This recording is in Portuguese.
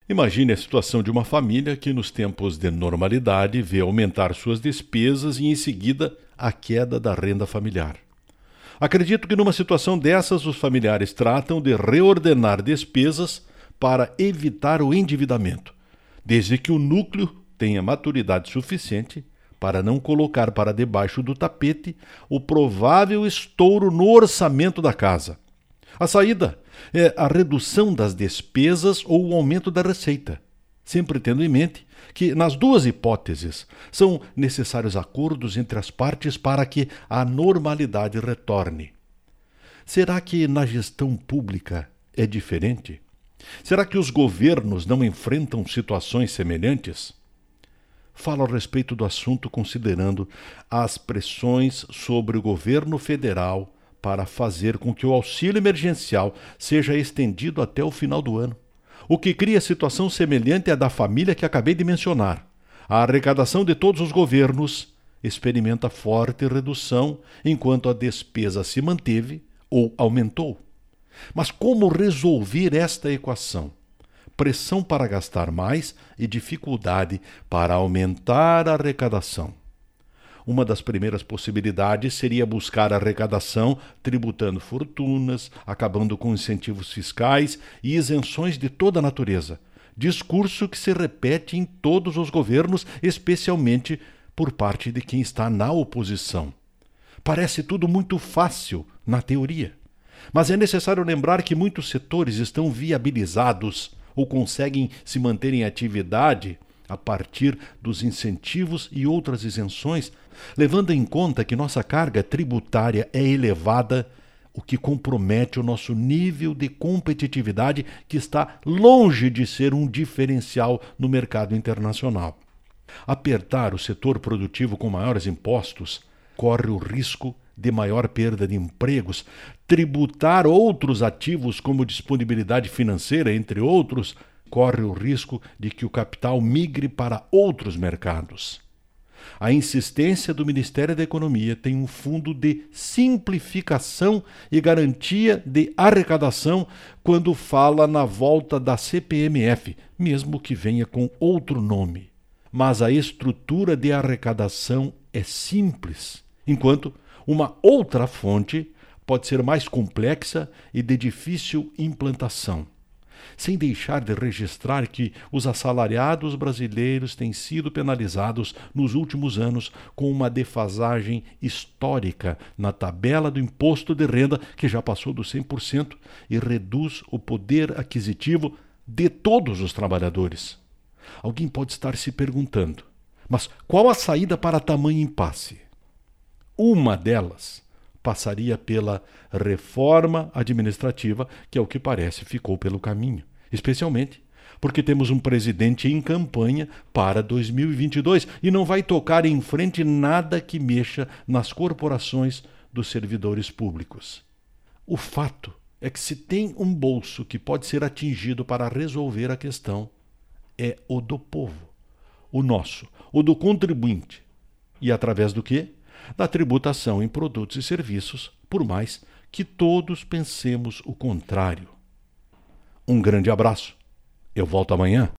Imagine a situação de uma família que, nos tempos de normalidade, vê aumentar suas despesas e, em seguida, a queda da renda familiar. Acredito que, numa situação dessas, os familiares tratam de reordenar despesas para evitar o endividamento, desde que o núcleo tenha maturidade suficiente para não colocar para debaixo do tapete o provável estouro no orçamento da casa. A saída é a redução das despesas ou o aumento da receita, sempre tendo em mente que, nas duas hipóteses, são necessários acordos entre as partes para que a normalidade retorne. Será que na gestão pública é diferente? Será que os governos não enfrentam situações semelhantes? Falo a respeito do assunto considerando as pressões sobre o governo federal para fazer com que o auxílio emergencial seja estendido até o final do ano, o que cria situação semelhante à da família que acabei de mencionar. A arrecadação de todos os governos experimenta forte redução, enquanto a despesa se manteve ou aumentou. Mas como resolver esta equação? Pressão para gastar mais e dificuldade para aumentar a arrecadação. Uma das primeiras possibilidades seria buscar arrecadação tributando fortunas, acabando com incentivos fiscais e isenções de toda natureza. Discurso que se repete em todos os governos, especialmente por parte de quem está na oposição. Parece tudo muito fácil na teoria, mas é necessário lembrar que muitos setores estão viabilizados ou conseguem se manter em atividade a partir dos incentivos e outras isenções, levando em conta que nossa carga tributária é elevada, o que compromete o nosso nível de competitividade, que está longe de ser um diferencial no mercado internacional. Apertar o setor produtivo com maiores impostos corre o risco de maior perda de empregos. Tributar outros ativos como disponibilidade financeira, entre outros, corre o risco de que o capital migre para outros mercados. A insistência do Ministério da Economia tem um fundo de simplificação e garantia de arrecadação quando fala na volta da CPMF, mesmo que venha com outro nome. Mas a estrutura de arrecadação é simples, enquanto uma outra fonte pode ser mais complexa e de difícil implantação. Sem deixar de registrar que os assalariados brasileiros têm sido penalizados nos últimos anos com uma defasagem histórica na tabela do imposto de renda, que já passou dos 100% e reduz o poder aquisitivo de todos os trabalhadores. Alguém pode estar se perguntando, mas qual a saída para tamanho impasse? Uma delas passaria pela reforma administrativa, que ao que parece ficou pelo caminho, especialmente porque temos um presidente em campanha para 2022 e não vai tocar em frente nada que mexa nas corporações dos servidores públicos. O fato é que se tem um bolso que pode ser atingido para resolver a questão, é o do povo, o nosso, o do contribuinte. E através do quê? Da tributação em produtos e serviços, por mais que todos pensemos o contrário. Um grande abraço. Eu volto amanhã.